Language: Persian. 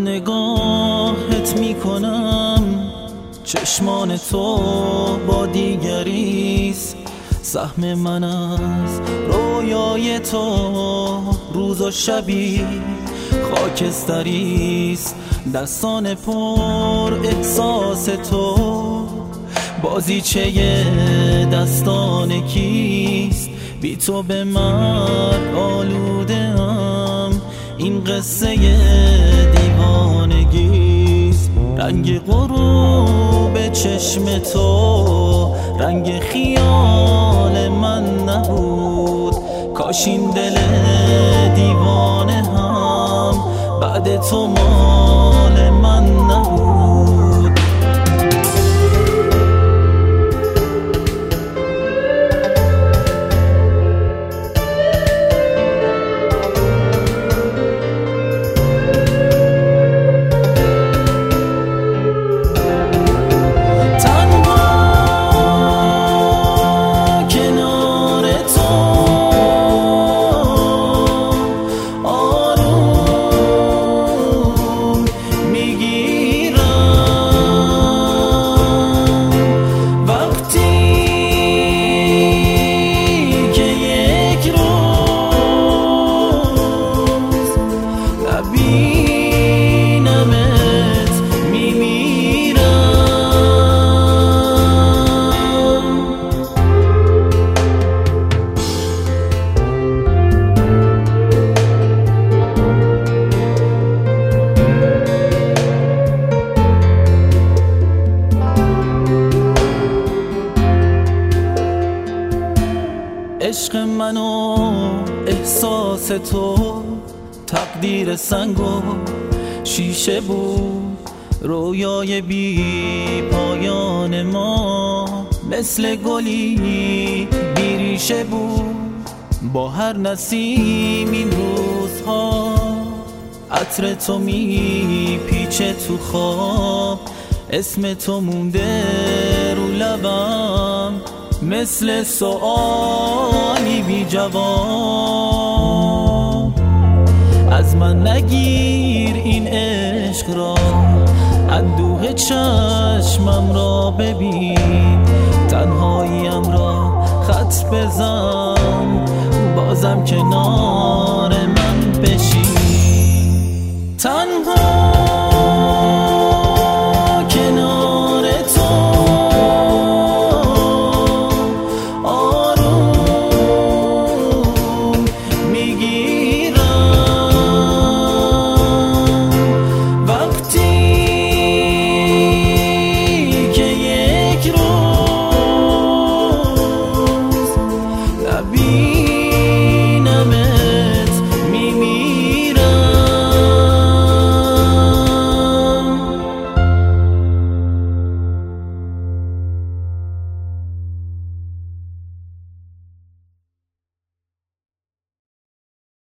نگاهت میکنم، چشمان تو با دیگریست. سهم من از رویای تو روز و شبی خاکستریست. دستان پر احساس تو بازیچه دستان کیست؟ بی تو به مرگ آلوده ام، این قصه دیوانگیست. رنگ غروب چشم تو رنگ خیال من نبود، کاش این دل دیوانه هم بعد تو مال من نبود. عشق من و احساس تو تقدیر سنگ و شیشه بود. رویای بی پایان ما مثل گلی بیریشه بود. با هر نسیم این روزها عطر تو می پیچه تو خواب. اسم تو مونده رو لبم مثل سؤالی بی جواب. از من نگیر این عشق را، اندوه چشمم را ببین. تنهاییم را خط بزن، بازم کنار